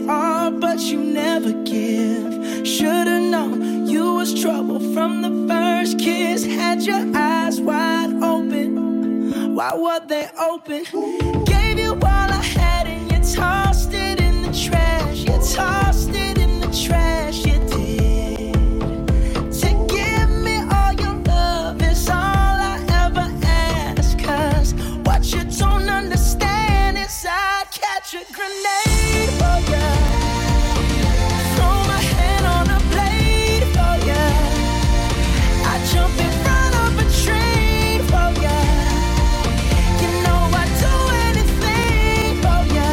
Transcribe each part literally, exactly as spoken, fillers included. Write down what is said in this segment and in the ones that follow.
all, but you never give. Should've known you was trouble from the first kiss. Had your eyes wide open. Why were they open? Gave you all I had and you tossed it in the trash. You tossed it in the trash, you did. To give me all your love is all I ever ask. Cause what you don't understand is I'd catch a grenade for ya. Throw my hand on a blade for ya. I'd jump in front of a train for ya. You know I'd do anything for ya.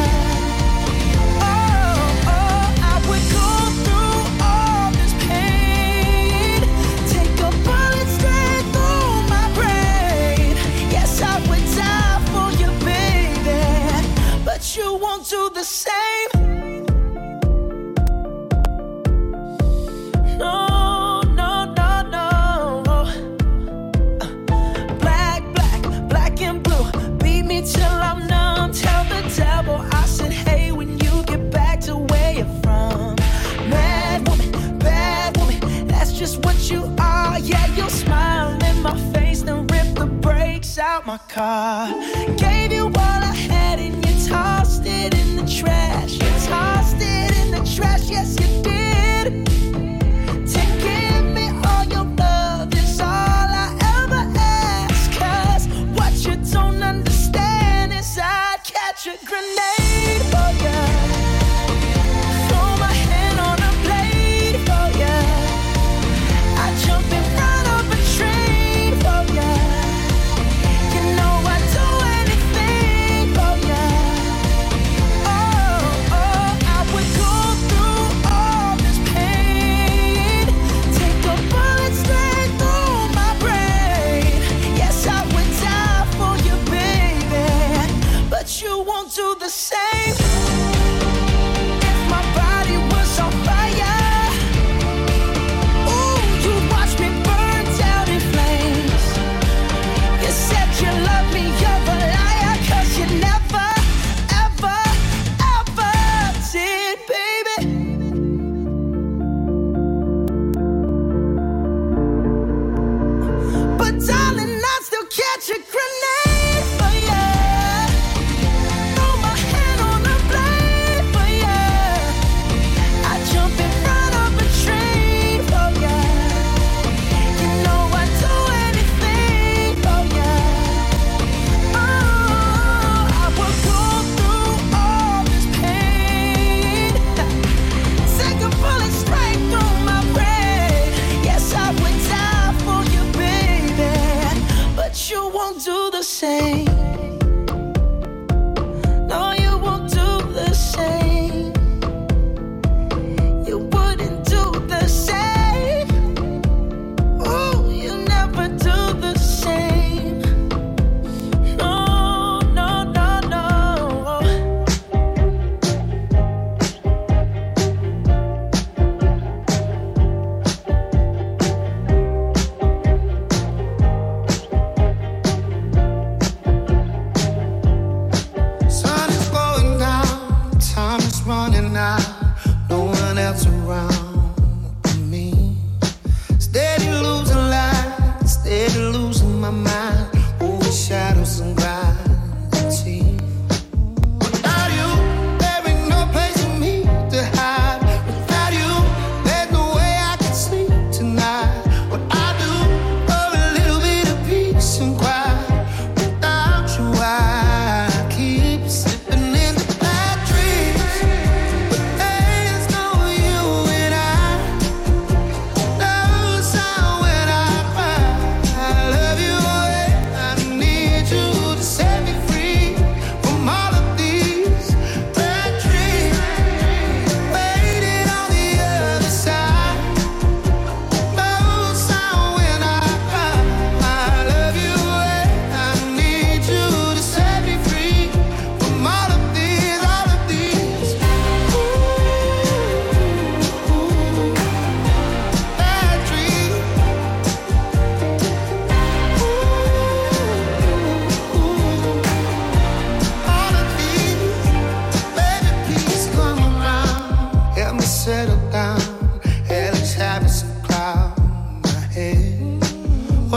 Oh, oh, I would go through all this pain. Take a bullet straight through my brain. Yes, I would die for you, baby. But you won't do the same. No, no, no, no. Black, black, black and blue. Beat me till I'm numb. Tell the devil I said, hey, when you get back to where you're from. Mad woman, bad woman, that's just what you are. Yeah, you'll smile in my face, then rip the brakes out my car. Gave you all I had and you tossed it in the trash. You tossed it in the trash, yes you did. To give me all your love is all I ever ask. Cause what you don't understand is I'd catch a grenade for ya. Throw my hand on a blade for ya. I'd jump in front of a train for ya. You know I'd do anything for ya. Oh, oh, I would go through all this pain. Take a bullet straight through my brain. Yes, I would die for you, baby. But you won't do the same. If my body was on fire, ooh, you'd watch me burn down in flames. You said you love me, you're a liar. Cause you never, ever, ever did, baby. But darling, I'd still catch a grenade for ya. Throw my hand on a blade for ya. I'd jump in front of a train for ya. You know I'd do anything for ya. Oh, I would go through all this pain. Take a bullet straight through my brain. Yes, I would die for you, baby. But you won't do the same. No, you won't do the same. You wouldn't do the same. Oh, you never do the same. No, no, no, no. Sun is going down, time is running out. No one else around but me. Steady losing light, steady losing my mind. Over shadows and gravity. Without you, there ain't no place for me to hide. Without you, there's no way I can sleep tonight. What I do for a little bit of peace and quiet. Without you, I keep slipping into bad dreams. But there's no you and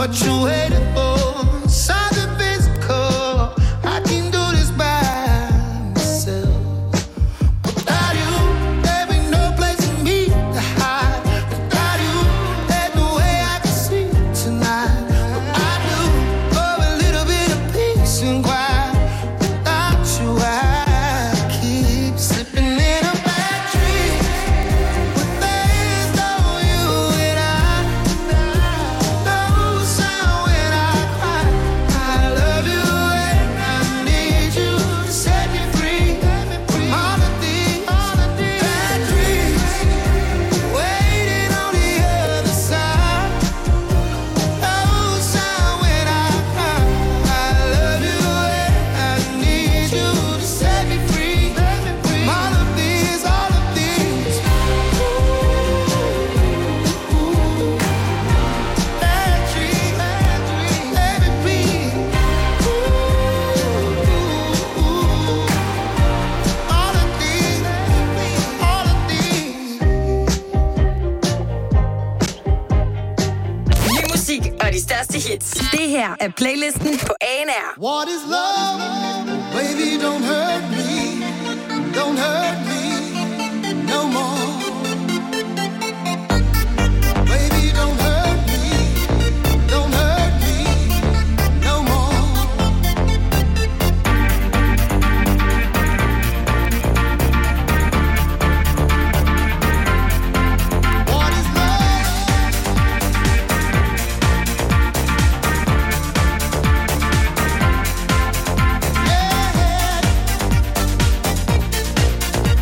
what you waiting for. Something physical. I can do this by myself. Without you, there be no place for me to hide. Without you, there's no way I can sleep tonight. What I do for a little bit of peace and quiet. Without you, I keep slipping in a bad dream. But there's no you and I. No sound when I cry. I love you and I need you to set me free. From all of these bad dreams waiting on the other side. No sound when I cry. I love you and I need you to set me free. From all of these, all of these bad dreams, let me breathe. All of these, all of these. Ny musik og de største hits. Det her er playlisten på A N R. What is love? Baby, don't hurt me. Don't hurt me no more. Baby, don't hurt me. Don't hurt me no more. What is love? Yeah.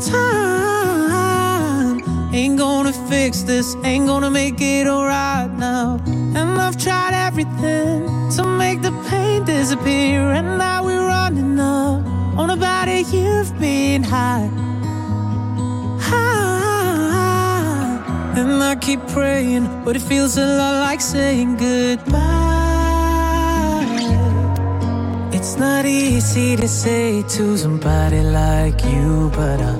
Time ain't gonna fix this, ain't gonna make it alright now. And I've tried everything to make the pain disappear, and now we're running up on about a year of being high. High. And I keep praying, but it feels a lot like saying goodbye. It's not easy to say to somebody like you, but I'll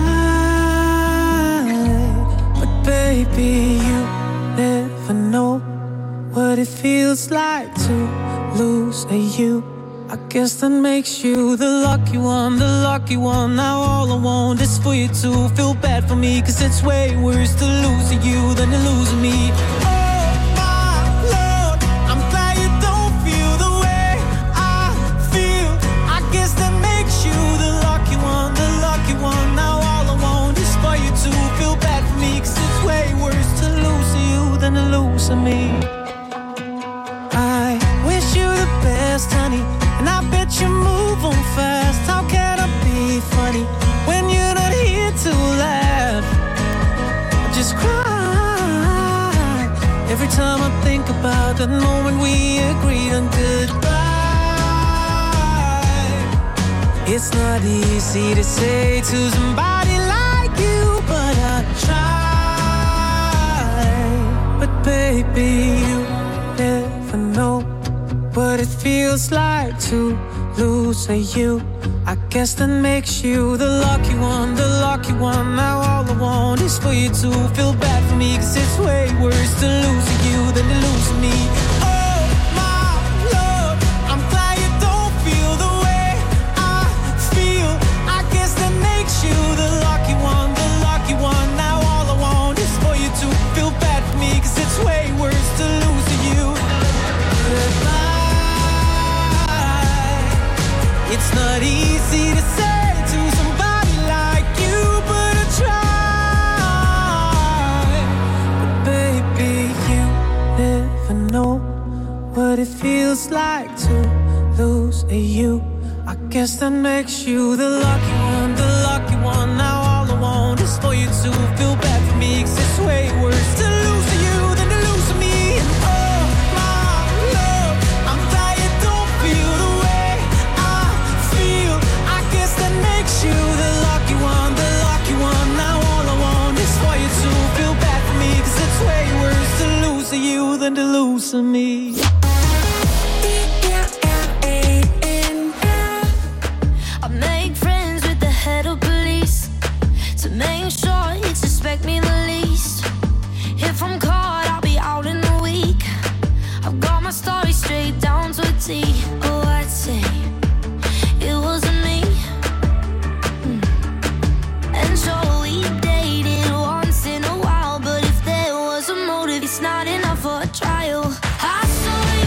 try. But baby, you never know what it feels like to lose a you. I guess that makes you the lucky one, the lucky one. Now all I want is for you to feel bad for me, 'cause it's way worse to lose you than to lose me. Oh my Lord, I'm glad you don't feel the way I feel. I guess that makes you the lucky one, the lucky one. Now all I want is for you to feel bad for me, 'cause it's way worse to lose you than to lose me. I wish you the best, honey, and I bet you move on fast. How can I be funny when you're not here to laugh? I just cry every time I think about that moment we agreed on goodbye. It's not easy to say to somebody like you, but I try. But baby, you never know what it feels like to lose a you. I guess that makes you the lucky one, the lucky one. Now all I want is for you to feel bad for me, 'cause it's way worse to lose you than to lose me. Oh my Lord, I'm glad you don't feel the way I feel. I guess that makes you the lucky one, the lucky one. Now all I want is for you to feel bad for me, 'cause it's way worse to lose you. It's not easy to say to somebody like you, but I try. But baby, you never know what it feels like to lose a you. I guess that makes you the lucky one, the lucky one. Now all I want is for you to feel bad for me, 'cause it's way worse to lose you than to lose me. And oh my Lord, I'm glad you don't feel the way I feel. I guess that makes you the lucky one, the lucky one. Now all I want is for you to feel bad for me, 'cause it's way worse to lose you than to lose me. I make friends with the head of police to make sure he suspect me the least. If I'm caught, I'll be out in a week. I've got my story straight down to a T. Oh, I'd say it wasn't me. Mm. And so we dated once in a while, but if there was a motive, it's not enough for a trial. I saw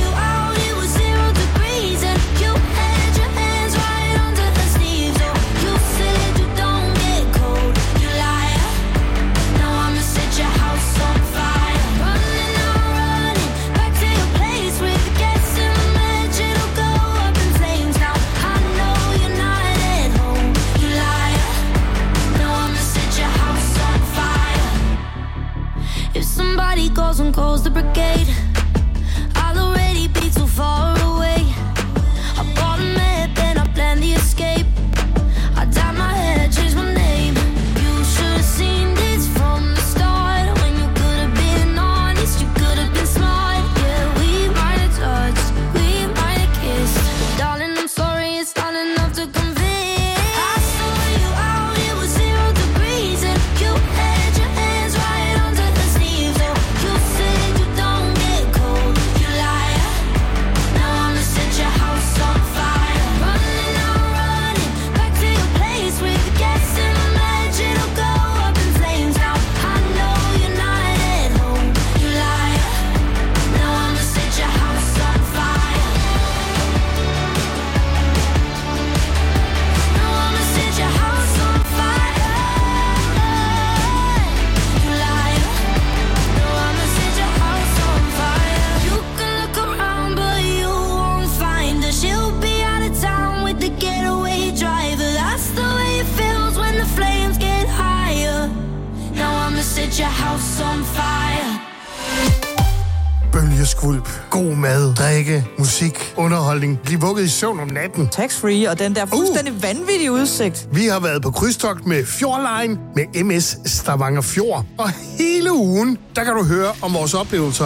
olieskvulp, god mad, drikke, musik, underholdning, bliv vugget i søvn om natten. Tax-free og den der fuldstændig uh. vanvittige udsigt. Vi har været på krydstogt med Fjordline med M S Stavanger Fjord. Og hele ugen, der kan du høre om vores oplevelser.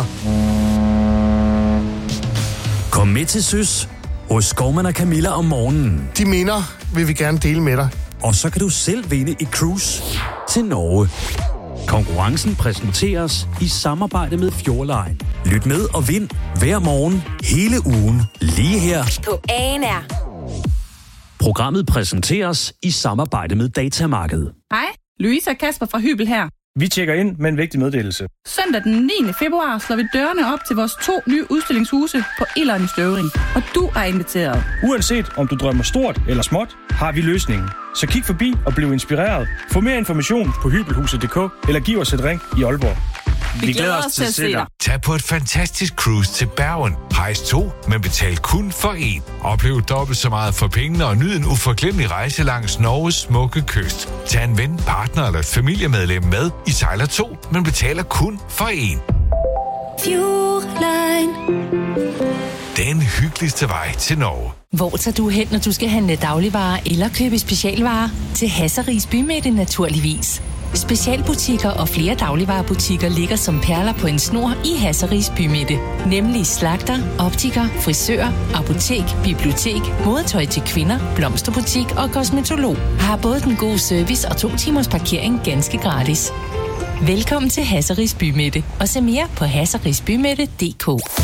Kom med til Søs hos Skovman og Camilla om morgenen. De minder vil vi gerne dele med dig. Og så kan du selv vinde et cruise til Norge. Konkurrencen præsenteres i samarbejde med Fjordline. Lyt med og vind hver morgen hele ugen lige her på A N R. Programmet præsenteres i samarbejde med Datamarkedet. Hej, Louise og Kasper fra Hybel her. Vi tjekker ind med en vigtig meddelelse. Søndag den niende februar slår vi dørene op til vores to nye udstillingshuse på Ilderen i Støvring. Og du er inviteret. Uanset om du drømmer stort eller småt, har vi løsningen. Så kig forbi og bliv inspireret. Få mere information på hybelhuset punktum d k eller giv os et ring i Aalborg. Vi, vi glæder os til at se dig. Tag på et fantastisk cruise til Bergen. Rejs to, men betal kun for én. Oplev dobbelt så meget for pengene og nyd en uforglemmelig rejse langs Norges smukke kyst. Tag en ven, partner eller et familiemedlem med. I sejler to, men betaler kun for én. Fjordline. Den hyggeligste vej til Norge. Hvor tager du hen, når du skal handle dagligvarer eller købe specialvarer? Til Hasseris Bymidte naturligvis. Specialbutikker og flere dagligvarebutikker ligger som perler på en snor i Hasseris Bymidte. Nemlig slagter, optiker, frisør, apotek, bibliotek, modetøj til kvinder, blomsterbutik og kosmetolog. Har både den gode service og to timers parkering ganske gratis. Velkommen til Hasseris Bymidte og se mere på hasserisbymidte punktum d k.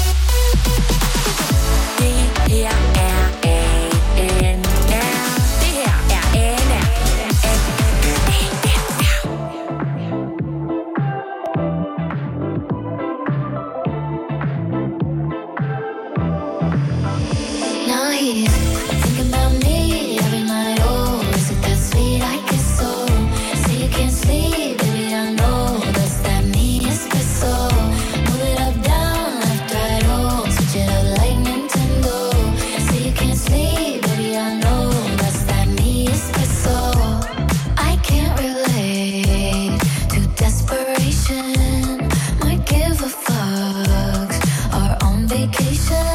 Det her er A N R. Det her er A N R. Now he's thinking about me every night. Oh, is it that sweet I get so? Say you can't sleep, baby, I know that's that me espresso. Move it up, down, left, right, oh, switch it up like Nintendo. Say you can't sleep, baby, I know that's that me espresso. I can't relate to desperation. Might give a fuck. Are on vacation.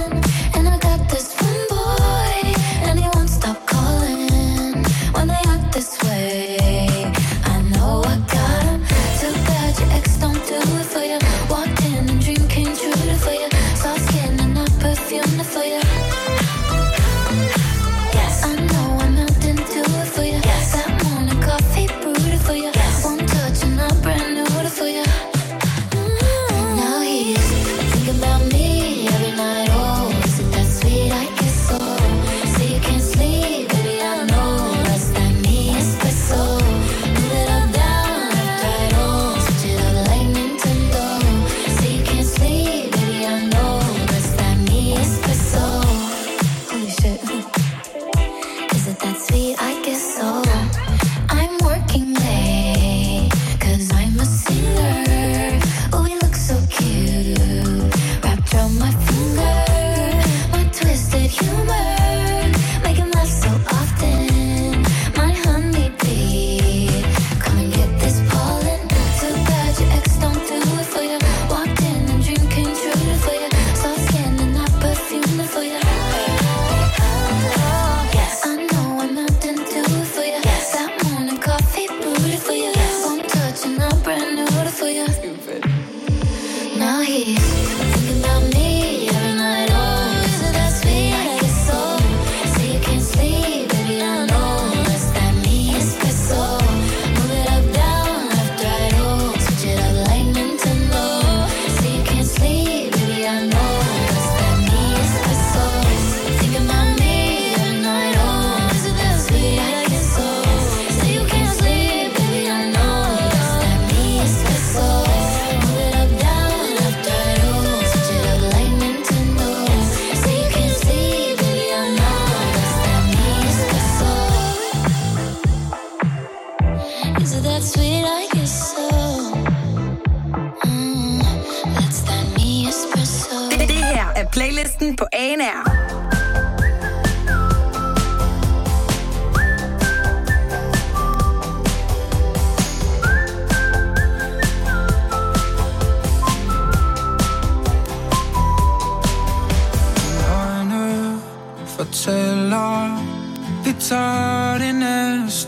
Playlisten på A N R.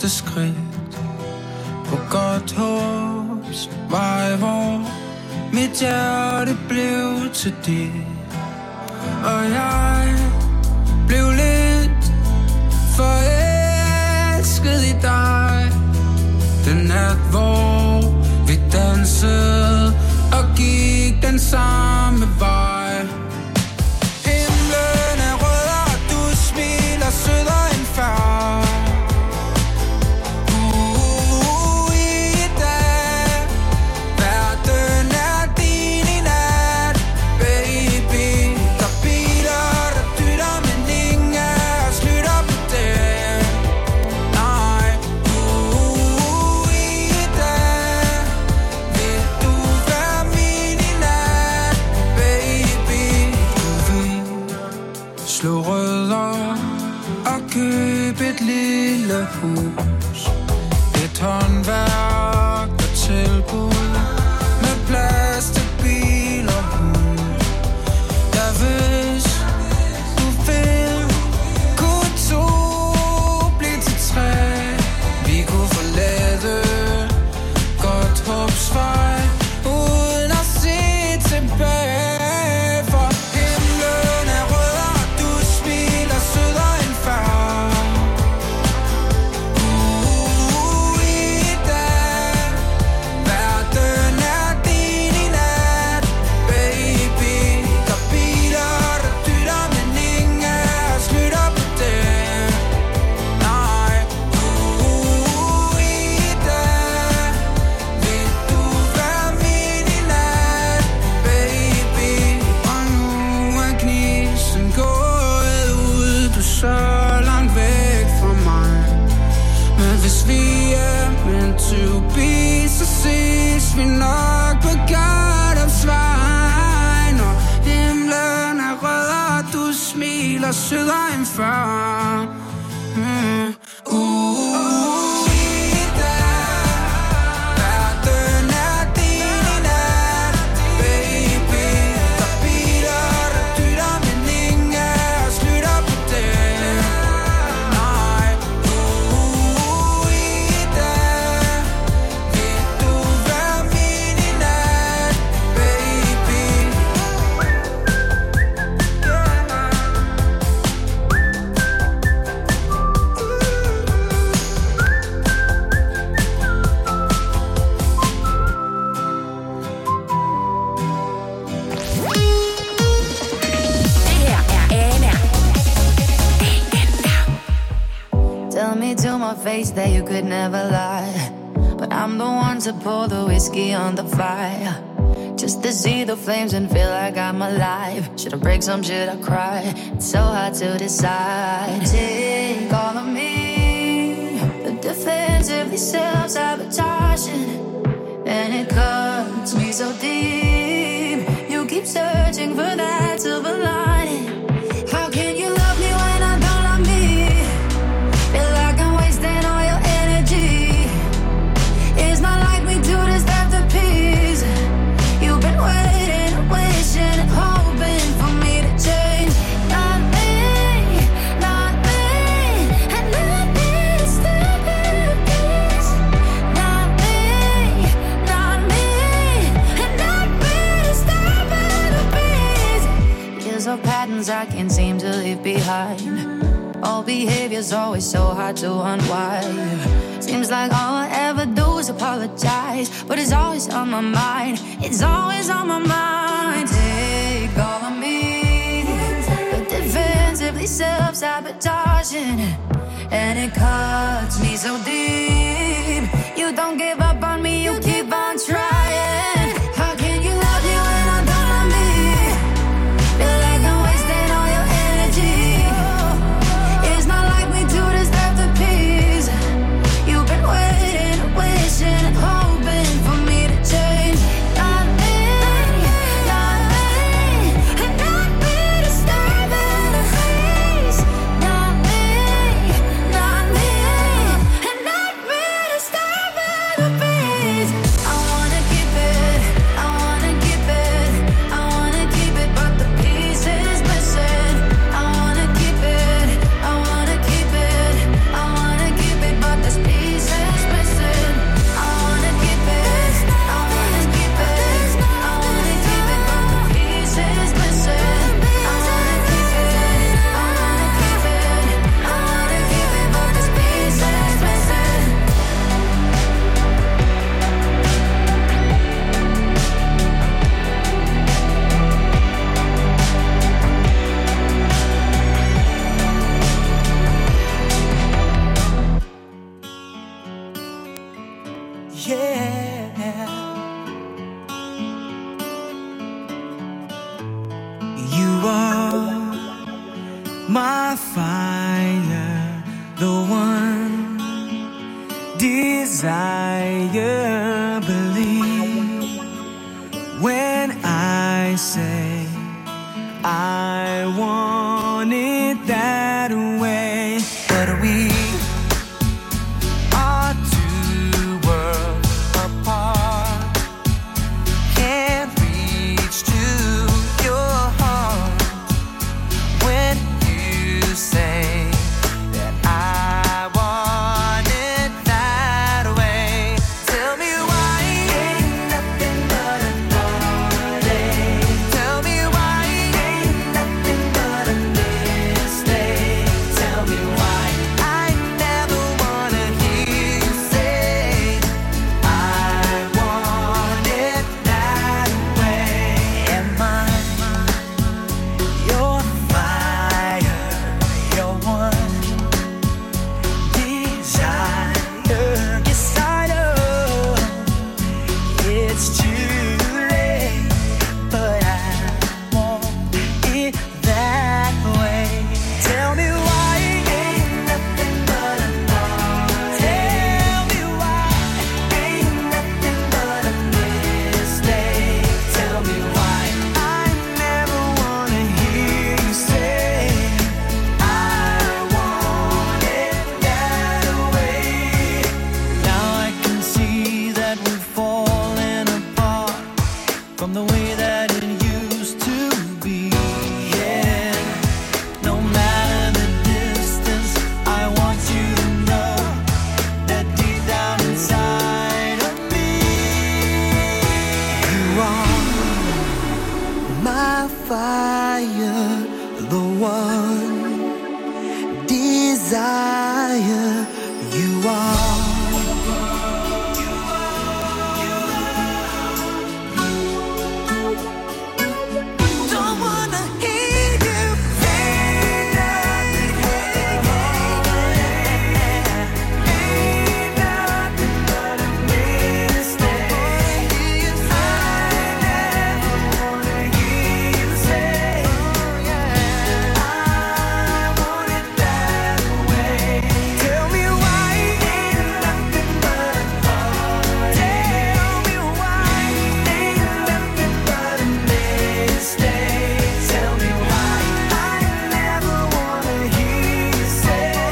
næste skridt på godt håbs vej, hvor mit hjerte blev til dit. Og jeg blev lidt forelsket i dig. Den nat, hvor vi dansede og gik den samme vej. Himlen er rød, og du smiler sødere end før. Uh, i dag, verden er din i nat, baby. Der er biler, der dytter, men ingen af os lytter på det. Nej, uh, i dag, vil du være min i nat, baby. Du vil slå rødder og købe et lille hus, et håndværk og tilbud med plads til bil og hund. Ja, hvis du vil, kunne to blive til tre. Vi kunne forlade godt håbsvej uden at se tilbage. For himlen er rød, og du smiler sødere end før. Uh, i dag, verden er din i nat, baby. Der er biler, der dytter, men ingen af os lytter på det. Nej, uh, i dag, vil du være min i nat, baby. Og nu er gnisten gået ud, du er så langt væk fra mig. Men hvis vi er meant to be, så ses vi nok på Gardopsvej. Når himlen er rød, og du smiler sødere end før. Mm. Uh, i dag, verden er din i nat, baby. Der er biler, der dytter, men ingen af os lytter på det. Nej, uh, i dag, vil du være min i nat, baby. Det her er Anna. Tell me to my face that you could never lie, but I'm the one to pour the whiskey on the fire, just to see the flames and feel like I'm alive. Should I break some, should I cry? It's so hard to decide. Take all of me, the defensively self-sabotaging, and it cuts me so deep. You keep searching for that silver lining. How can you love me when I don't love me? Feel like I'm wasting all your energy. It's not like we do this after peace. You've been waiting and wishing and hoping for me to change. Not me, not me, and not me to step in peace. Not me, not me, and not me to step in peace. Years of patterns I can't seem to leave behind. All behavior's always so hard to unwind. Seems like all I ever do is apologize, but it's always on my mind. It's always on my mind. Take all of me, but defensively self-sabotaging, and it cuts me so deep. You don't give up on me, you keep on trying. How can you love me when I don't love me? Feel like I'm wasting all your energy. It's not like we do this after peace. You've been waiting and wishing and hoping for me to change. Not me, not me, and not me to step in a face. Not me, not me, and not me yeah. You are my fire, the one desire. Believe when I say I want it that way. But we are two worlds apart. Can't reach to your heart when you say that I want it that way. Tell me why ain't nothing but a heartache. Tell me why ain't nothing but a mistake. Tell me why I never wanna hear you say I want it that way. Am I your fire, your one desire? Yes, I know it's too late, but I want it that way. Tell me why ain't nothing but a heartache. Tell me why ain't nothing but a mistake. Tell me why I never wanna hear you say I want it that way. Now I can see that we've fallen apart from the way that it used to be. Yeah, no matter the distance, I want you to know that deep down inside of me, you are my fire, the one desire. You are. Don't wanna hear you say nothing. Ain't nothing but a mistake. I never wanna hear you say I want it that way. Tell me why ain't nothing but a heartache. Tell me why ain't nothing but a mistake. Tell me why I never wanna hear you say I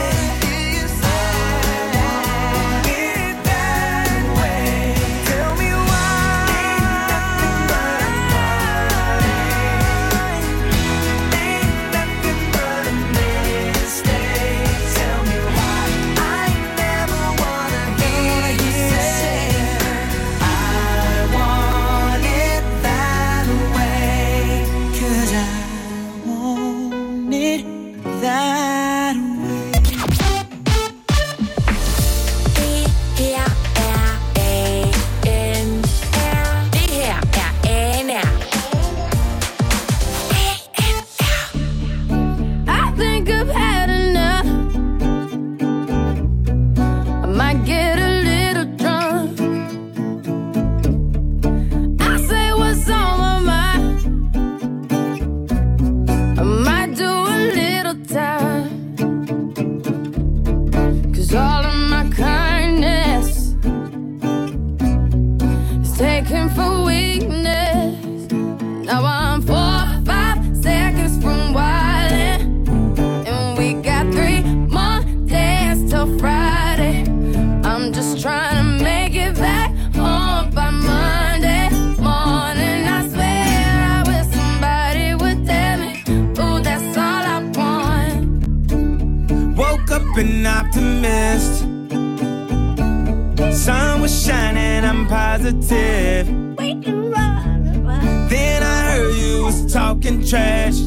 want it that way. Tell me why ain't nothing but a heartache. Ain't nothing but a mistake. Tell me why I never wanna hear you say I want it that way. 'Cause I want it that way. Det her er A N R. Det her er A N R. I think I've had enough. I might get a little drunk. I say what's on my mind. I might do a little time. 'Cause all of my kindness is taken for weakness. Now I'm four or five seconds from wildin'. And we got three more days till Friday. I'm just trying to make it back home by Monday morning. I swear I wish somebody would tell me, ooh, that's all I want. Woke up an optimist. Sun was shining, I'm positive. Then I heard you was talking trash.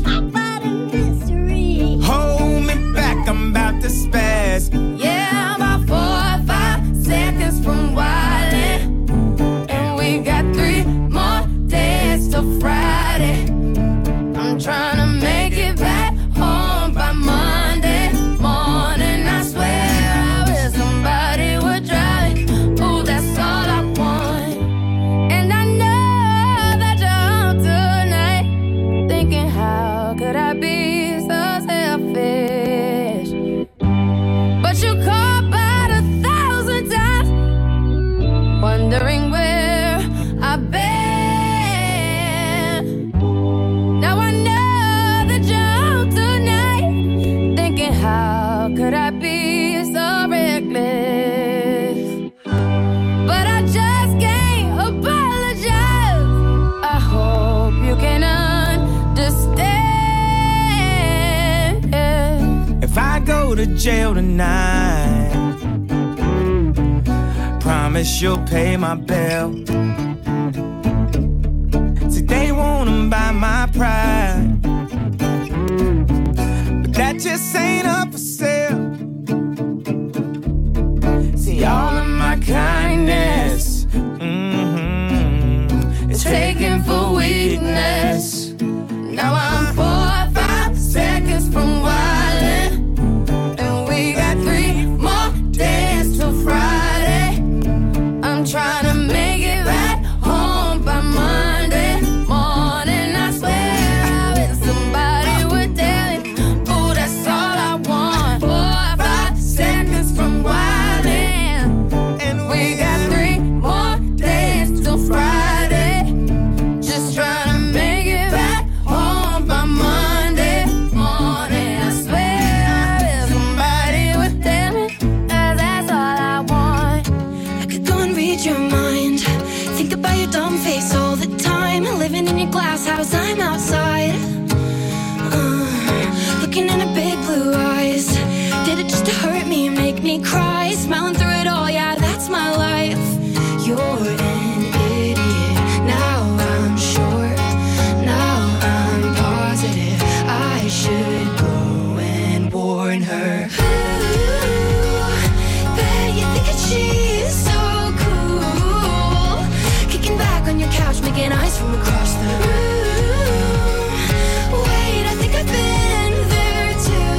Hold me back, I'm about to spaz. Yeah, I'm about four or five seconds from wildin'. And we got three more days till Friday. I'm trying to make it back home by Monday morning. I swear I wish somebody would drive me. Ooh, that's all I jail tonight. Promise you'll pay my bill. See, they wanna buy my pride, but that just ain't up for sale. See, all of my kindness, mm-hmm, is taken for weakness. Now I'm four or five seconds from wildin', and we got three more days till Friday. I'm trying to make it right home by Monday morning. I swear I wish somebody would tell me, oh, that's all I want. Four or five seconds from wildin', and we got three more days till Friday. Just trying to make it right home by Monday morning. I swear I wish somebody would tell me, uh, that's all I want. I could go and read your mind. Think about your dumb face all the time. Living in your glass house, I'm outside. Uh, looking in her big blue eyes. Did it just to hurt me and make me cry? Smiling through it all, yeah, that's my life. You're an idiot. Now I'm sure. Now I'm positive. I should go and warn her. Ooh, bet you think that she's so cool. Kicking back on your couch, making eyes from across the room. Wait, I think I've been there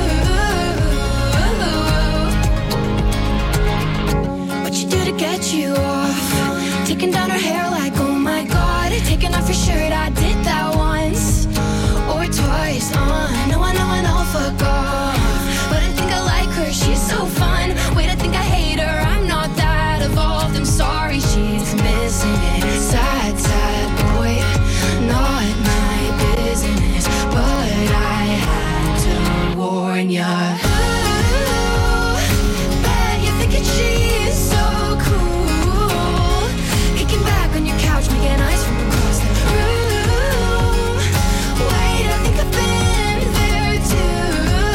too. What you do to get you off? Taking down her hair like, oh my god. Taking off your shirt, I did that once or twice. Uh, no, I know, I know, fuck off. But I think I like her, she's so fun. Wait, I think I hate her, I'm not that evolved. I'm sorry, she's missing it. Sad, sad boy, not my business. But I had to warn ya. Ooh, bet you think that she's so cool. Kicking back on your couch, making eyes from across the room. Wait, I think I've been there too.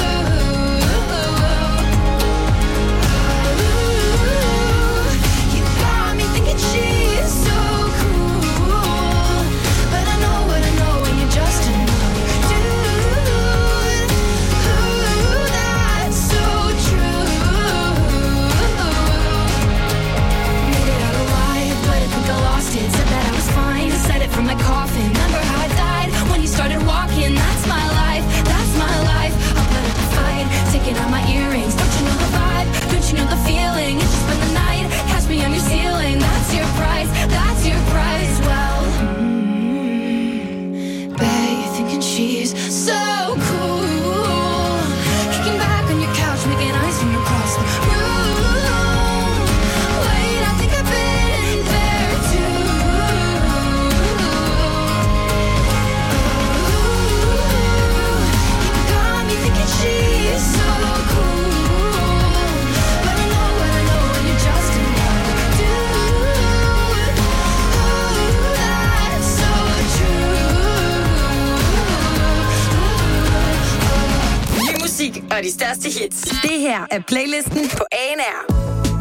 Ooh, you got me thinking she's so cool. But I know what I know, and you're just another dude. Ooh, that's so true. Made it out alive, but I think I lost it. Said that I was fine, said it from my coffin. Remember how I died when you started walking? That's my life, that's my life. I'll put up a fight, taking out my earrings. Don't you know the vibe? Don't you know the feeling? It's just been the night, catch me on your ceiling. That's your price, that's your price. Well, mm, bet you're thinking she's so cool. Kicking back on your couch, making eyes from across the room. Wait, I think I've been there too. You got me thinking she's so cool. But I know what I know, and you're just another dude. Ooh, that's so true. Ny musik og de største hits. Det her er playlisten på A N R.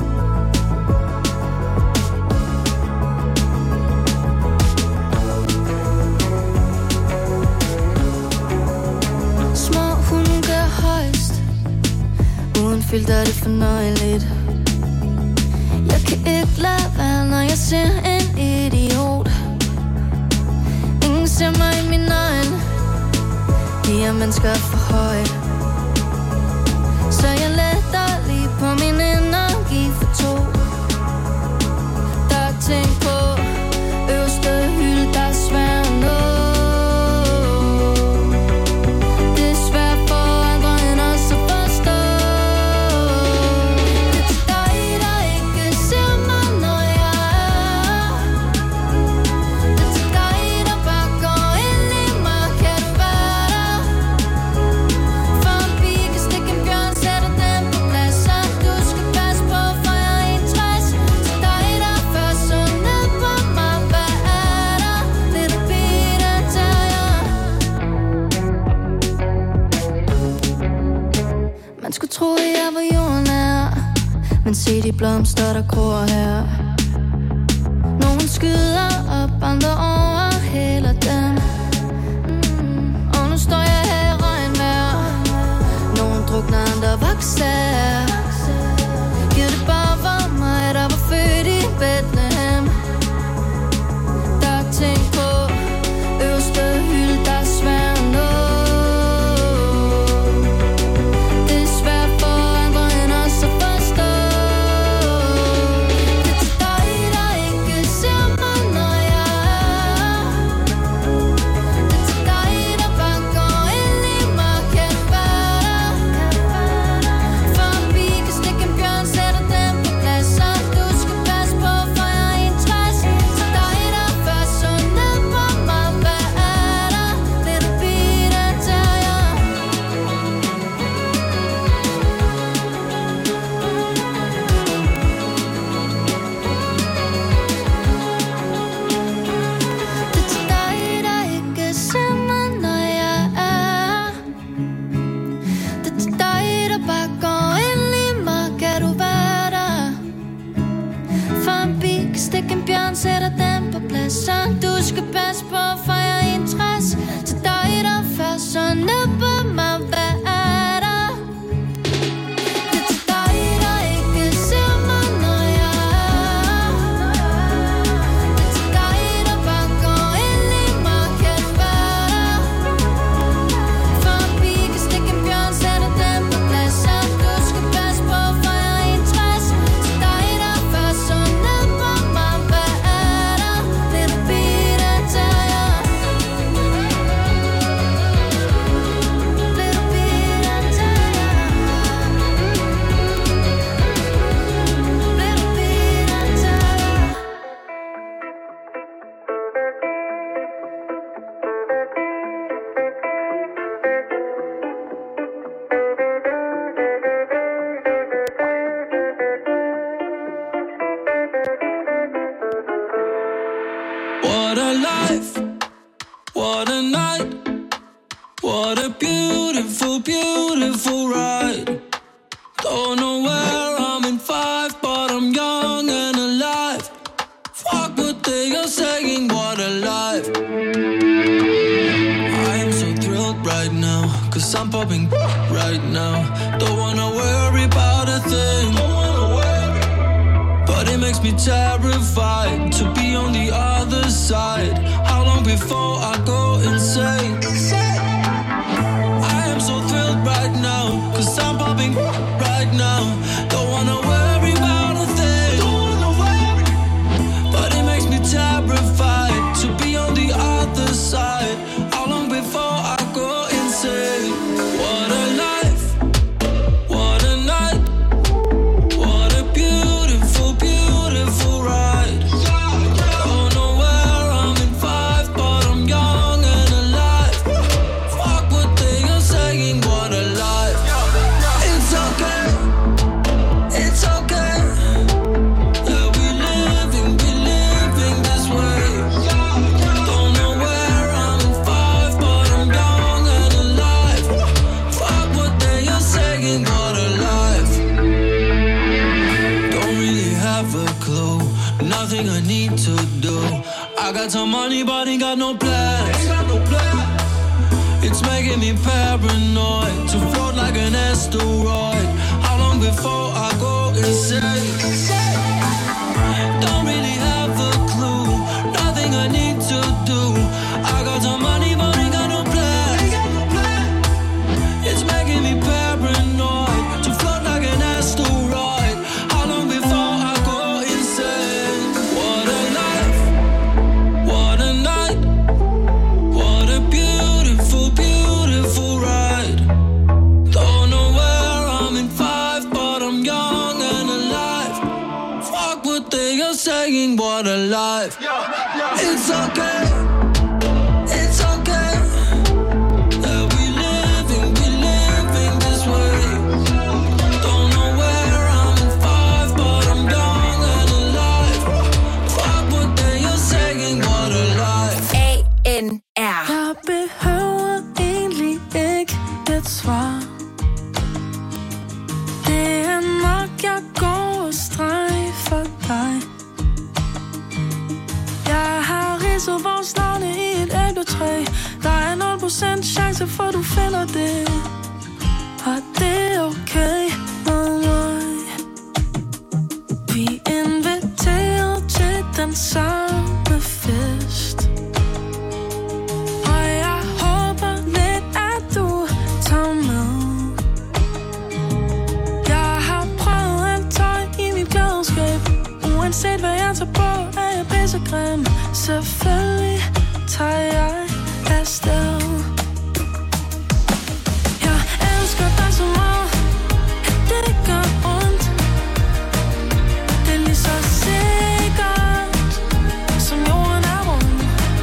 Små hunde gør højst. Uden filter er det fornøjeligt. Jeg kan ikke lade være, når jeg ser en idiot. Ingen ser mig i min øjne. De er mennesker for højt. Så jeg letter lige på min energi for to. Der er ting på øverste hylde, der er svær at nå. Det er svært for andre end os at forstå. Det er til dig, der ikke ser mig, når jeg er. Det er til dig, der bare går ind i mig. Kan du være der? de blomster, der gror her. Nogen skyder op, andre overhælder dem. mm. Og nu står jeg her i regnvejr. Nogen drukner, andre vokser. Giv det bare for mig, der var født i Bethlehem. Der er ting på øverste hylde, der er svær at nå. Det er svært for andre end os at forstå. Det er til dig, der ikke ser mig, når jeg er. Det er til dig, der bare går ind i mig, kan du være der? Forbi kan stikke en bjørn, sætter den på plads, så du skal passe på, for jeg er interesse. Til dig, der først så ned på mig, hvad er der? Little Peter Terrier. Det er til dig, der ikke ser mig, når jeg er. Det er til dig, der bare går ind i mig, kan du være der? For en bil kan stikke en bjørn, sætter den på plads, så du skal passe på, for jeg er interesse. Til dig, der først så ned på mig, hvad er der? Det er til dig, der ikke ser mig, når jeg er. Det er til dig, der bare går ind i mig, kan du være der? For en bil kan stikke en bjørn, sætter den på plads, så du skal passe på, for jeg er interesse. Til dig, der først så ned på mig, hvad er der? Little Peter Terrier. Little Peter Terrier. Little Peter Terrier. What a life, what a night, what a beautiful, beautiful ride. Don't know where I'm in five, but I'm young and alive. Fuck what they are saying, what a life. I am so thrilled right now, cause I'm popping right now. Don't wanna worry about a thing, but it makes me terrified to be on the other side. How long before I go insane? I am so thrilled right now, cause I'm popping right now. Don't wanna worry about a thing, but it makes me terrified to be on the other side. How long before I go insane? What a life, what a night, what a beautiful, beautiful ride. Don't know where I'm in five, but I'm young and alive. Fuck what they are saying, what a life. It's okay, it's okay. Yeah, we living, we living this way. Don't know where I'm in five, but I'm young and alive. Fuck what they are saying, what a life. Don't really have a clue, nothing I need to do. I got some money, but ain't got no plans. It's making me paranoid to float like an asteroid. How long before I go insane? Don't really have a clue, nothing I need to do. I got some money, but ain't got no plans. It's making me paranoid to float like an asteroid. How long before I go insane? What a life, what a night, what a beautiful, beautiful ride. Don't know where I'm in five, but I'm young and alive. Fuck what they are saying, what a life. It's okay, it's okay. Yeah, we living, we living this way. Don't know where I'm in five, but I'm young and alive. Fuck what they are saying, what a life. A N R. Jeg behøver egentlig ikke et svar. Det er nok, jeg går og procent chance for du finder det. Og det er okay med mig. Vi er inviteret til den samme fest. Og jeg håber lidt, at du tager med. Jeg har prøvet alt tøj i mit klædeskab. Uanset hvad jeg tager på, er jeg pissegrim. Selvfølgelig tager jeg afsted. Jeg elsker dig så meget, at det gør ondt. Det er lige så sikkert, som jorden er rund.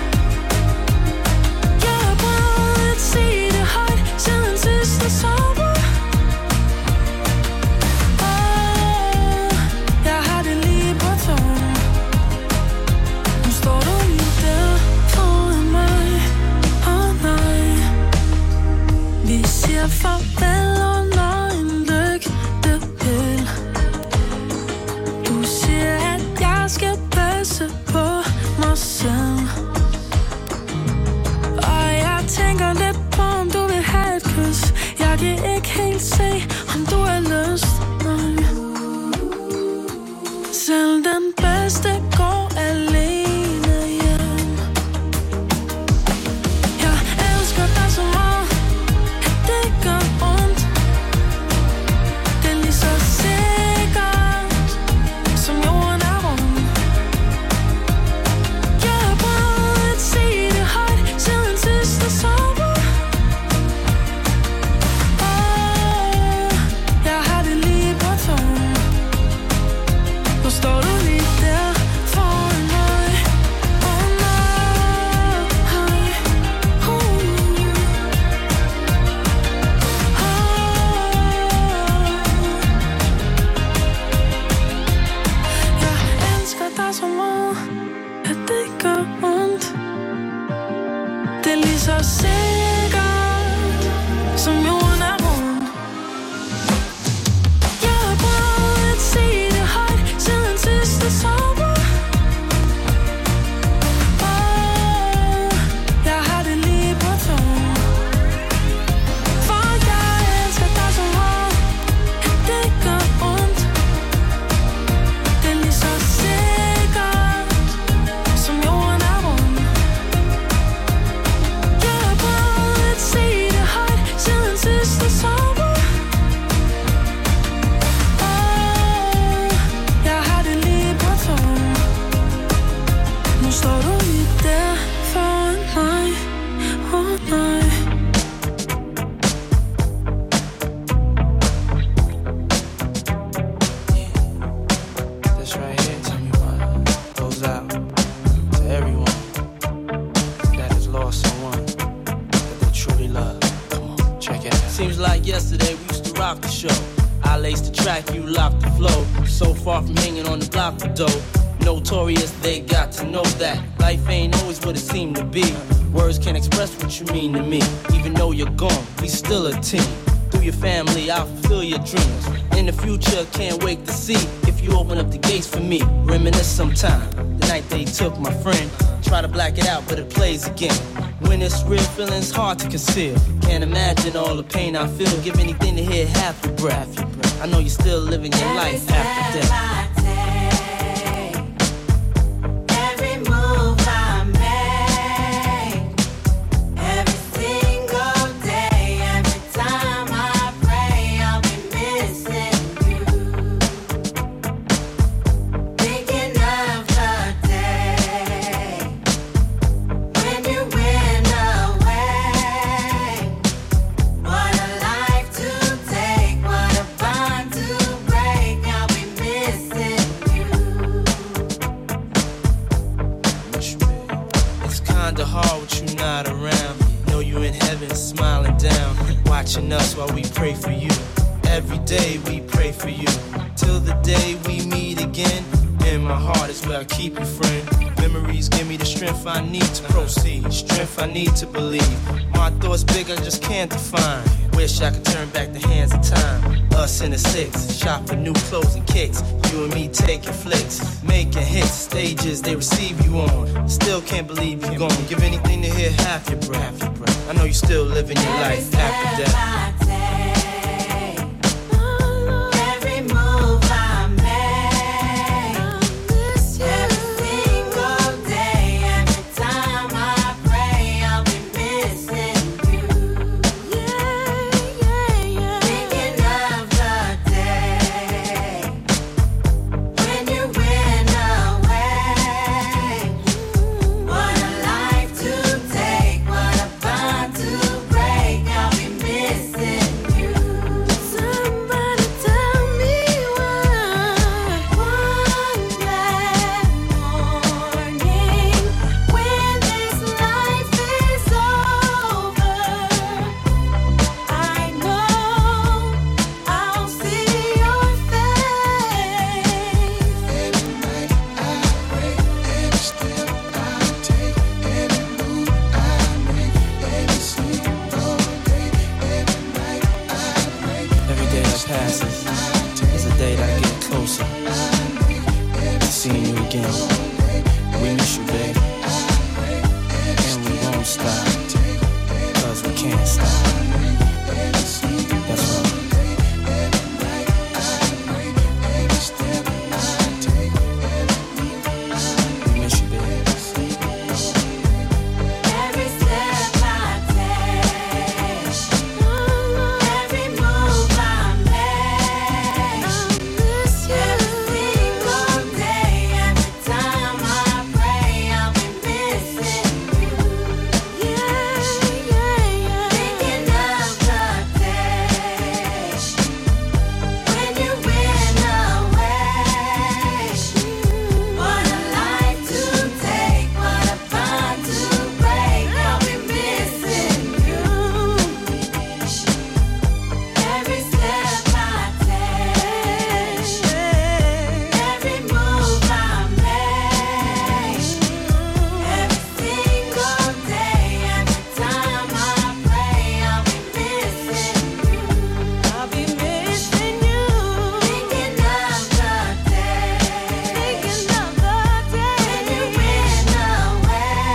Jeg har prøvet at sige det højt, siden sidste sommer. Åh, jeg har det lige på tungen. Nu står du lige der foran mig. Åh nej, vi siger farvel under en lygtepæl. Du siger, at jeg skal passe på mig selv. Og jeg tænker lidt på, om du vil have et kys. Jeg kan ikke helt se, om du har lyst. Nej. Selv den bedste går alene hjem. Jeg elsker dig så meget, at det gør ondt. Det er lige så sikkert, som jorden er rund. Jeg har prøvet at sige det højt, siden sidste sommer. Åh, jeg har det lige på tungen. Nu står du lige der foran mig. Åh nej, uh. Jeg elsker dig så meget, at det gør ondt. Det er lige så sikkert, som jorden er rund. Jeg har prøvet at sige det højt, siden sidste sommer. Åh, jeg har det lige på tungen. For jeg elsker dig så meget, at det gør ondt. Det er lige så sikkert, som jorden er rund. Jeg har prøvet at sige det højt, siden sidste sommer. Åh, jeg har det lige på tungen. Nu står du lige der foran mig. Åh nej. This right here, tell me why, goes out to everyone that has lost someone that they truly love. Come on, check it out. Seems like yesterday we used to rock the show. I laced the track, you locked the flow. So far from hanging on the block for dough. Notorious, they got to know that life ain't always what it seemed to be. Words can't express what you mean to me. Even though you're gone, we still a team. Through your family, I'll fulfill your dreams. In the future, can't wait to see if you open up the gates for me. Reminisce sometime, the night they took my friend. Try to black it out, but it plays again. When it's real, feeling's hard to conceal. Can't imagine all the pain I feel. Give anything to hear half your breath. I know you're still living your life after death. Every move I make, every single day, every time I pray, I'll be missing you. Thinking of the day when you went away. What a life to take, what a bond to break. I'll be missing you. It's kinda hard with you not around. Know you in heaven smiling down, watching us while we pray for you. Every day we pray for you, till the day we meet again. In my heart is where I keep you, friend. Memories give me the strength I need to proceed, strength I need to believe. My thoughts big, I just can't define. Wish I could turn back the hands of time. Us in the six, shop for new clothes and kicks. You and me taking flicks, making hits, stages they receive you on. Still can't believe you're gone. Give anything to hear half your breath. I know you still living your life after death. Every move I make, every single day, every time I pray, I'll be missing you. Thinking of the day when you went away. What a life to take, what a bond to break. I'll be missing you. Somebody tell me why. One glad morning when this life is over, I know I'll see your face. Every night I pray, every step I take, every move I make, every single day, every night I pray. Every day that passes is a day that I get closer to seeing you again. We miss you, babe. And we won't stop, cause we can't stop. That's right. We miss you, babe. Every step I take, every move I make, every single day, every time I pray, I'll be missing you. Thinking of the day when you went away. What a life to take, what a bond to break. I'll be missing you. Every step I take, every move I make, every single day, every time I pray, I'll be missing you. I'll be missing you. Thinking of the day, thinking of the day when you went away.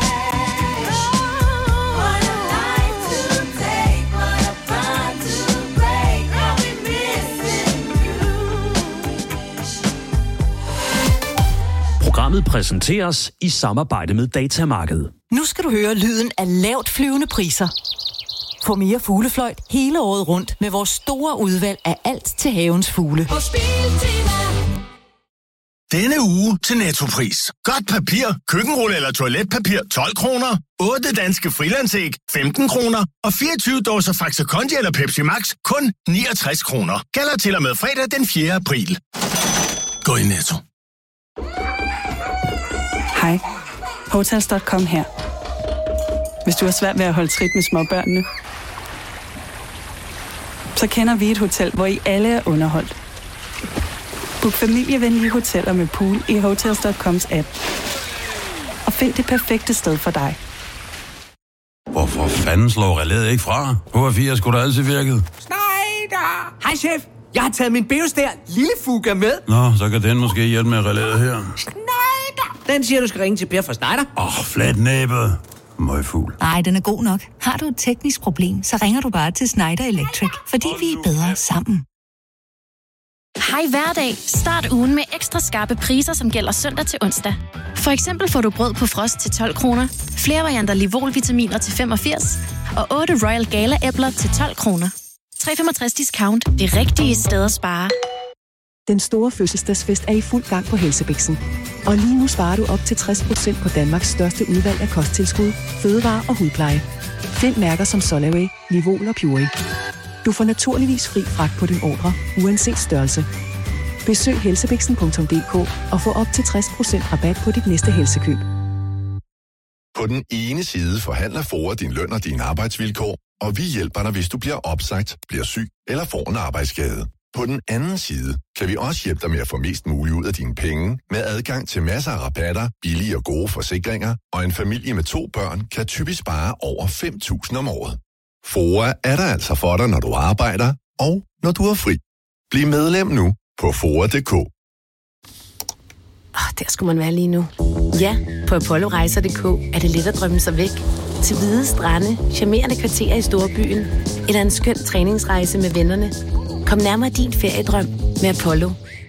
What a life to take, what a bond to break. I'll be missing you. Programmet præsenteres i samarbejde med Datamarkedet. Nu skal du høre lyden af lavt flyvende priser. Få mere fuglefløjt hele året rundt med vores store udvalg af alt til havens fugle. På Biltema. Denne uge til Nettopris. Godt papir, køkkenrulle eller toiletpapir tolv kroner. otte danske frilandsæg femten kroner. Og fireogtyve dåser Faxe Kondi eller Pepsi Max kun niogtres kroner. Gælder til og med fredag den fjerde april. Gå i Netto. Hej, Hotels punktum com her. Hvis du har svært ved at holde trit med småbørnene, så kender vi et hotel, hvor I alle er underholdt. Book familievenlige hoteller med pool i Hotels punktum coms app. Og find det perfekte sted for dig. Hvorfor fanden slår relæet ikke fra? H fire skulle da altid virket. Schneider! Hej, chef. Jeg har taget min Beostær lille Fuga med. Nå, så kan den måske hjælpe med relæet her. Schneider! Den siger, du skal ringe til Per fra Schneider. Åh, oh, flatnæbet. Møgfugl. Nej, den er god nok. Har du et teknisk problem, så ringer du bare til Schneider Electric, fordi vi er bedre sammen. Hej hverdag. Start ugen med ekstra skarpe priser, som gælder søndag til onsdag. For eksempel får du brød på frost til tolv kroner, flere varianter Livol-vitaminer til femogfirs og otte Royal Gala-æbler til tolv kroner. tre komma femogtres discount. Det rigtige sted at spare. Den store fødselsdagsfest er i fuld gang på Helsebixen. Og lige nu sparer du op til tres procent på Danmarks største udvalg af kosttilskud, fødevarer og hudpleje. Find mærker som Solaway, Livol og Puree. Du får naturligvis fri fragt på din ordre, uanset størrelse. Besøg helsebixen punktum d k og få op til tres procent rabat på dit næste helsekøb. På den ene side forhandler FOA din løn og dine arbejdsvilkår, og vi hjælper dig, hvis du bliver opsagt, bliver syg eller får en arbejdsskade. På den anden side kan vi også hjælpe dig med at få mest muligt ud af dine penge, med adgang til masser af rabatter, billige og gode forsikringer, og en familie med to børn kan typisk spare over fem tusind om året. FOA er der altså for dig, når du arbejder, og når du er fri. Bliv medlem nu på F O A punktum d k. Oh, der skulle man være lige nu. Ja, på apollo rejser punktum d k er det let at drømme sig væk. til hvide strande, charmerende kvarterer i storbyen eller en skøn træningsrejse med vennerne. Kom nærmere din feriedrøm med Apollo.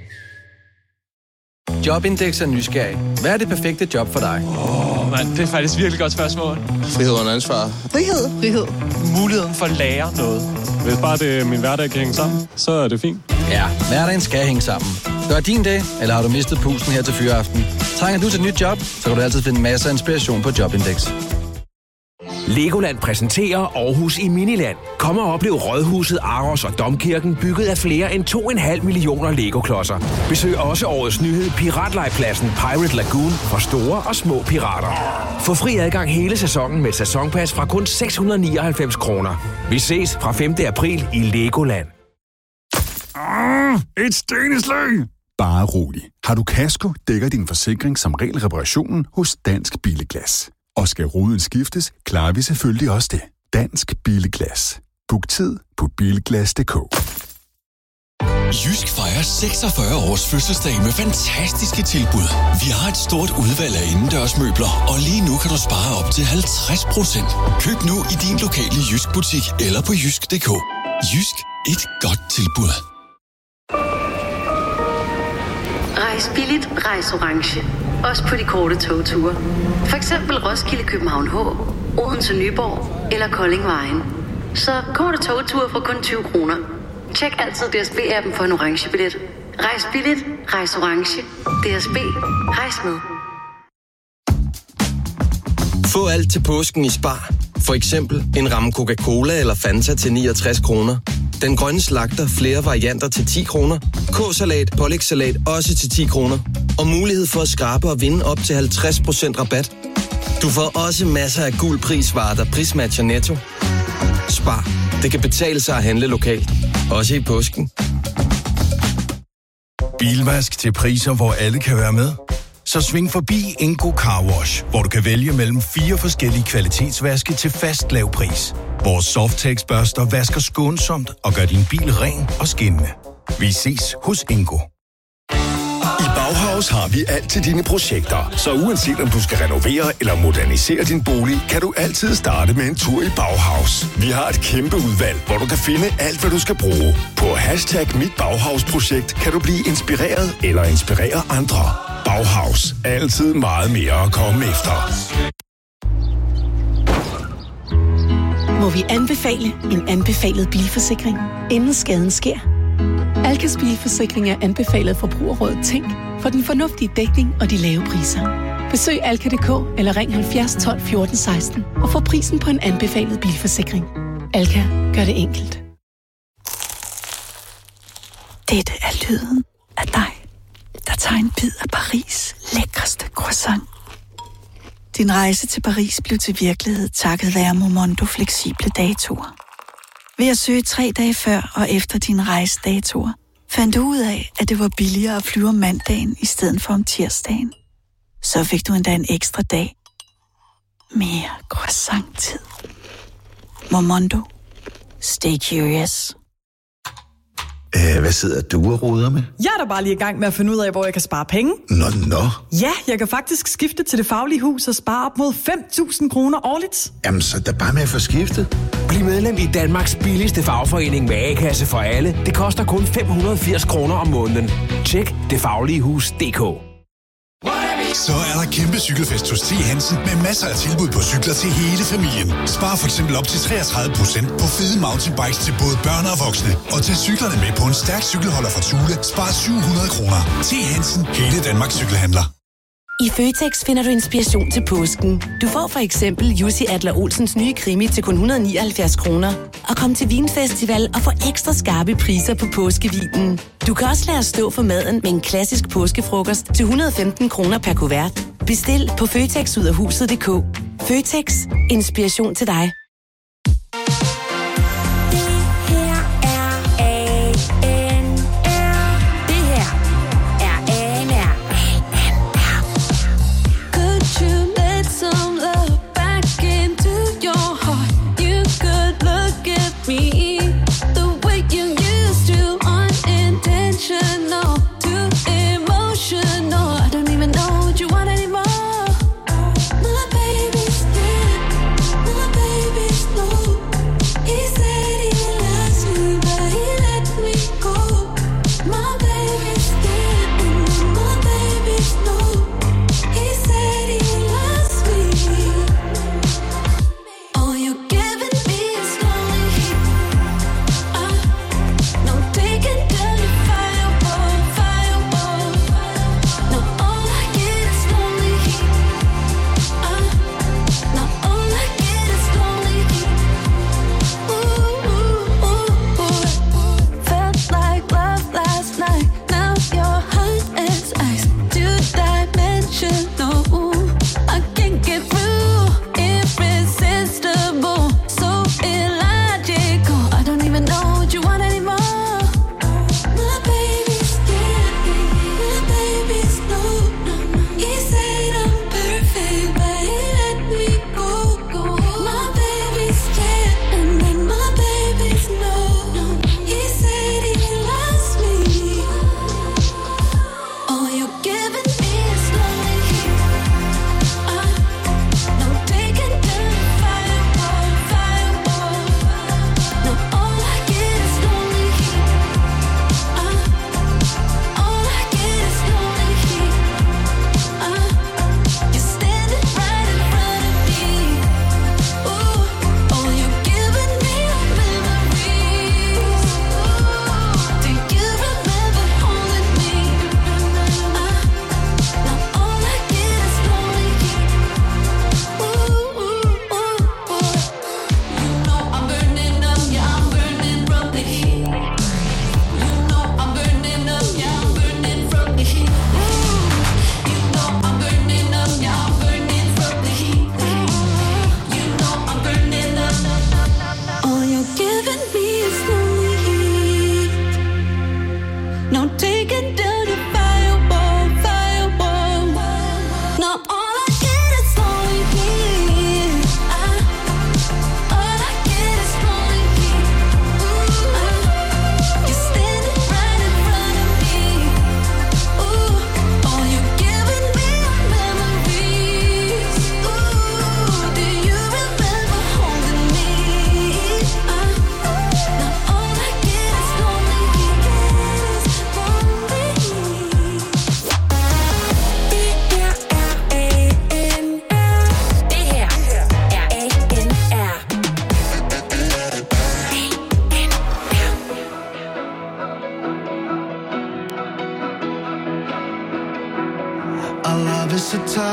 Jobindex er nysgerrig. Hvad er det perfekte job for dig? Åh, oh, mand, det er faktisk et virkelig godt spørgsmål. Frihed under ansvar. Frihed. Frihed. Muligheden for at lære noget. Hvis bare det, min hverdag kan hænge sammen, så er det fint. Ja, hverdagen skal hænge sammen. Gør din det, eller har du mistet pusten her til fyreaften? Trænger du til et nyt job, så kan du altid finde masser af inspiration på Jobindex. Legoland præsenterer Aarhus i Miniland. Kom og oplev Rådhuset, Aros og Domkirken bygget af flere end to komma fem millioner Lego-klodser. Besøg også årets nyhed Piratlejpladsen Pirate Lagoon for store og små pirater. Få fri adgang hele sæsonen med sæsonpas fra kun seks hundrede nioghalvfems kroner. Vi ses fra femte april i Legoland. Et steneslag! Bare rolig. Har du kasko, dækker din forsikring som regel reparationen hos Dansk Billeglas. Og skal ruden skiftes, klarer vi selvfølgelig også det. Dansk Billeglas. Book tid på bilglas punktum d k. Jysk fejrer seksogfyrre års fødselsdag med fantastiske tilbud. Vi har et stort udvalg af indendørsmøbler, og lige nu kan du spare op til halvtreds procent. Køb nu i din lokale Jysk butik eller på jysk punktum d k. Jysk. Et godt tilbud. Rejs billigt, rejs orange. Også på de korte togture. For eksempel Roskilde, København H, Odense, Nyborg eller Kolding Vejen. Så korte togture for kun tyve kroner. Tjek altid D S B-appen for en orange billet. Rejs billigt, rejs orange. D S B. Rejs med. Få alt til påsken i Spar. For eksempel en ramme Coca-Cola eller Fanta til niogtres kroner. Den grønne slagter flere varianter til ti kroner. K-salat, pålægssalat også til ti kroner. Og mulighed for at skrabe og vinde op til halvtreds procent rabat. Du får også masser af guld prisvarer, der prismatcher Netto. Spar. Det kan betale sig at handle lokalt. Også i påsken. Bilvask til priser, hvor alle kan være med. Så sving forbi Ingo Car Wash, hvor du kan vælge mellem fire forskellige kvalitetsvaske til fast lav pris. Vores Softex-børster vasker skånsomt og gør din bil ren og skinnende. Vi ses hos Ingo. I Bauhaus har vi alt til dine projekter, så uanset om du skal renovere eller modernisere din bolig, kan du altid starte med en tur i Bauhaus. Vi har et kæmpe udvalg, hvor du kan finde alt, hvad du skal bruge. På hashtag Mit Bauhaus-projekt kan du blive inspireret eller inspirere andre. Bauhaus. Altid meget mere at komme efter. Må vi anbefale en anbefalet bilforsikring, inden skaden sker? Alkas bilforsikring er anbefalet forbrugerrådet Tænk for den fornuftige dækning og de lave priser. Besøg alka punktum d k eller ring halvfjerds tolv fjorten seksten og få prisen på en anbefalet bilforsikring. Alka gør det enkelt. Dette er lyden af dig, der tager en bid af Paris' lækreste croissant. Din rejse til Paris blev til virkelighed takket være Momondo fleksible datoer. Ved at søge tre dage før og efter din rejsedatoer, fandt du ud af, at det var billigere at flyve om mandagen i stedet for om tirsdagen. Så fik du endda en ekstra dag. Mere croissant-tid. Momondo. Stay curious. Æh, hvad sidder du og roder med? Jeg er da bare lige i gang med at finde ud af, hvor jeg kan spare penge. Nå, nå. Ja, jeg kan faktisk skifte til Det Faglige Hus og spare op mod fem tusind kroner årligt. Jamen, så er bare med at få skiftet. Bliv medlem i Danmarks billigste fagforening med A-kasse for alle. Det koster kun fem hundrede og firs kroner om måneden. Tjek det faglige hus punktum d k. Så er der kæmpe cykelfest hos T. Hansen med masser af tilbud på cykler til hele familien. Spar for eksempel op til treogtredive procent på fede mountainbikes til både børn og voksne. Og tag cyklerne med på en stærk cykelholder fra Thule. Spar syv hundrede kroner. T. Hansen. Hele Danmarks cykelhandler. I Føtex finder du inspiration til påsken. Du får for eksempel Jussi Adler Olsens nye krimi til kun et hundrede og nioghalvfjerds kroner. Og kom til Vinfestival og få ekstra skarpe priser på påskevinen. Du kan også lade os stå for maden med en klassisk påskefrokost til et hundrede og femten kroner per kuvert. Bestil på føtex ud af huset punktum d k. Føtex. Inspiration til dig.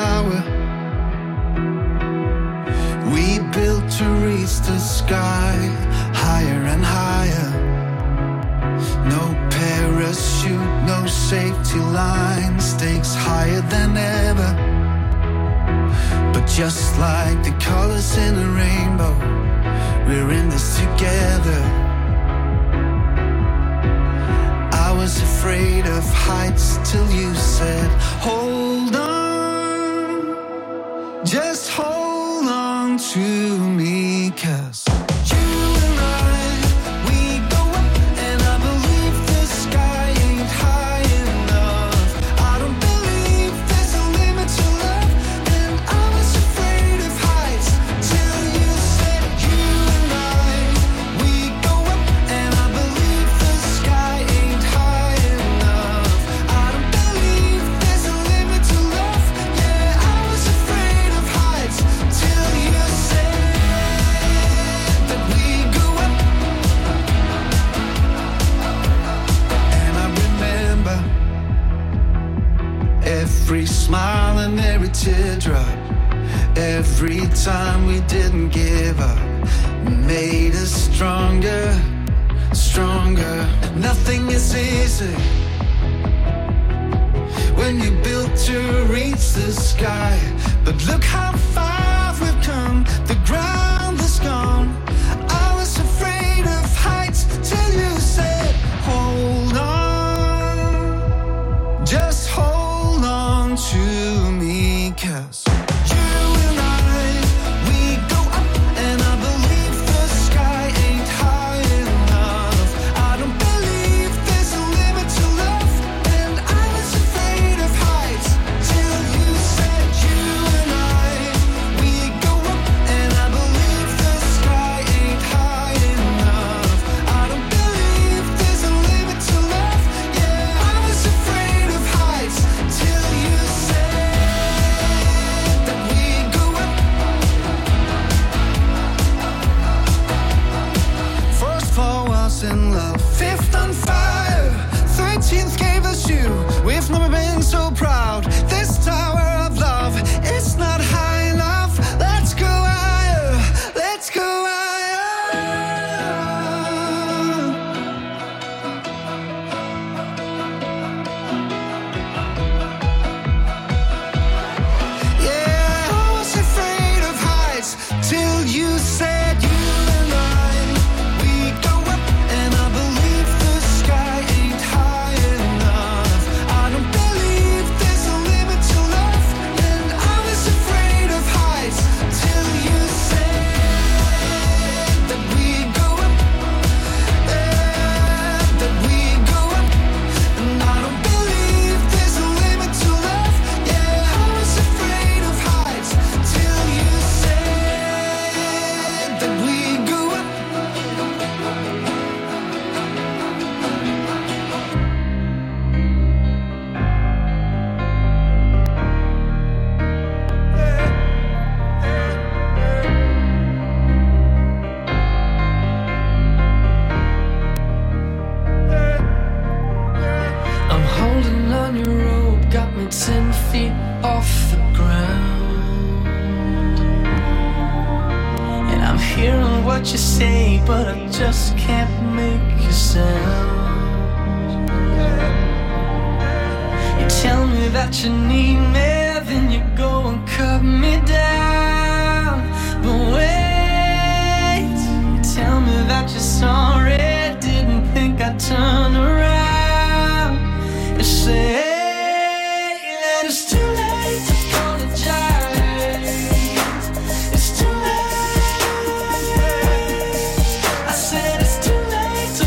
tower we built to reach the sky, higher and higher. No parachute, no safety line, stakes higher than ever. But just like the colors in a rainbow, we're in this together. I was afraid of heights till you said, hold on, just hold on to me, 'cause you and I, we go up, and I believe the sky ain't high enough. I don't believe there's a limit to love, and I was afraid of heights till you said, you and I, we go up, and I believe the sky ain't high enough. I don't believe there's a limit to love. Yeah, I was afraid of heights till you said that we go up. And I remember every smile and every teardrop, every time we didn't give up, made us stronger, stronger. Nothing is easy when you built to reach the sky, but look how far we've come. The ground is gone. I was afraid of heights till you said, hold on, just hold on to me, 'cause you and I, we go up, and I believe the sky ain't high enough. I don't believe there's a limit to love, and I was afraid of heights till you said, you and I, we go up, and I believe the sky ain't high enough. I don't believe there's a limit to love. Yeah, I was afraid of heights till you said that we go up. First four was in love, fifth on fire, thirteenth gave us you. We've never been so proud. This tower of love, it's not high enough. Let's go higher, let's go higher. Yeah, I was afraid of heights till you said, you and I, we go up, and I believe the sky ain't high enough. I don't believe there's a limit to love, and I was afraid of heights till you said that we go up, yeah, that we go up, and I don't believe there's a limit to love. Yeah, I was afraid of heights till you said that we go up. I'm holding on your rope, got me ten feet off the ground. And I'm hearing what you say, but I just can't make a sound. You tell me that you need me, then you go and cut me down. But wait, you tell me that you're sorry, didn't think I'd turn around. You say that it's too late to apologize. It's too late. I said it's too late to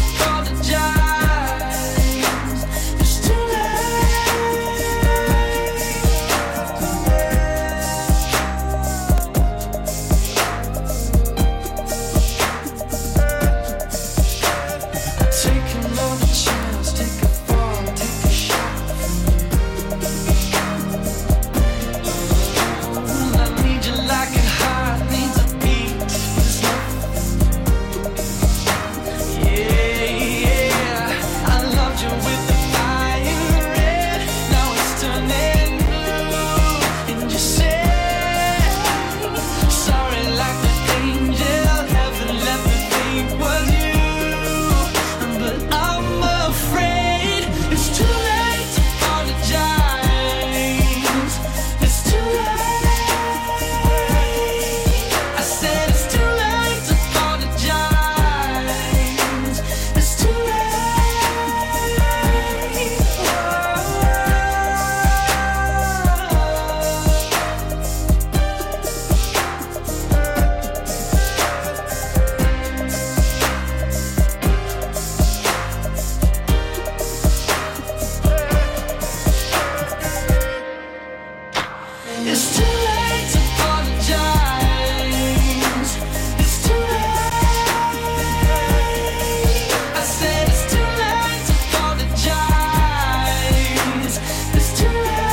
apologize. It's too late. It's too late to apologize. It's too late. I said it's too late to apologize. It's too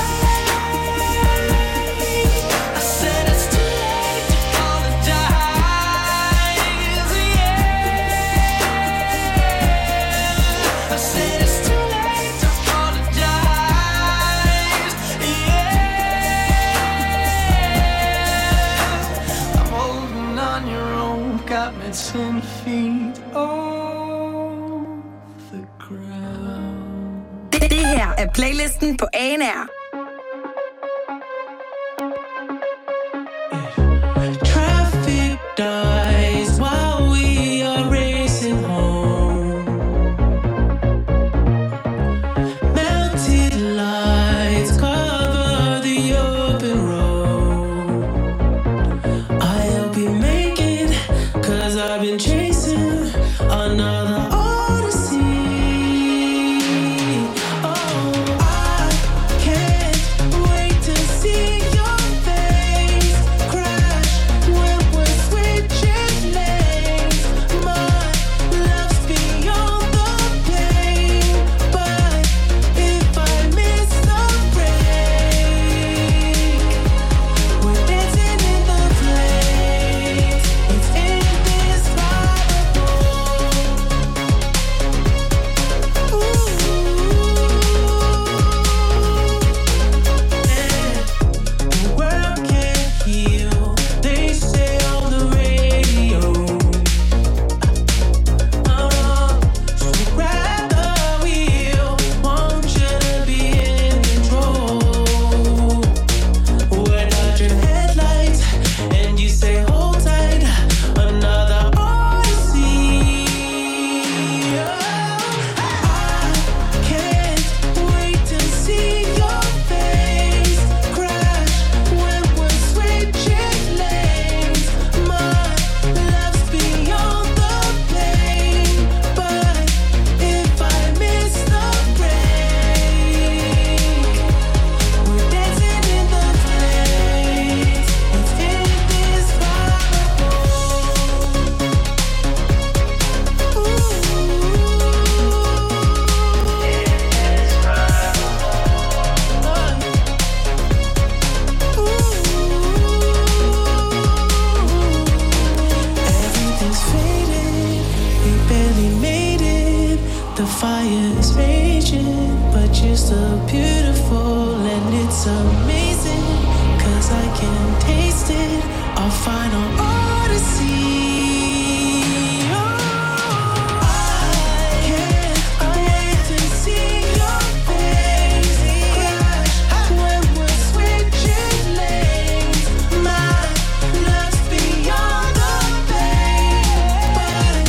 late. I said it's too late to apologize. Yeah. I said it's too late to apologize. Yeah. I'm holding on your rope, got me ten feet off the ground. Det, det her er playlisten på A N R. Traffic dies while we are racing home. Melted lights cover the open road. I'll be making, cause I've been chasing another odyssey. Oh, I can't wait to see your face crash when we're switching lanes. My love's beyond the pain, but if I miss the break, we're dancing in the flames. It's indescribable. The world can't heal, they say on the radio. Oh no, so grab the wheel, want you to be in control. We're not your headlights, and you say hold tight, another odyssey. I can't wait to see your face crash when we're switching lanes. My love's beyond the pain, but if I miss the break, we're dancing in the flames. It's indescribable. Everything's faded, we barely made it. The fire's raging, but you're still beautiful, and it's amazing, cause I can taste it. Our final odyssey.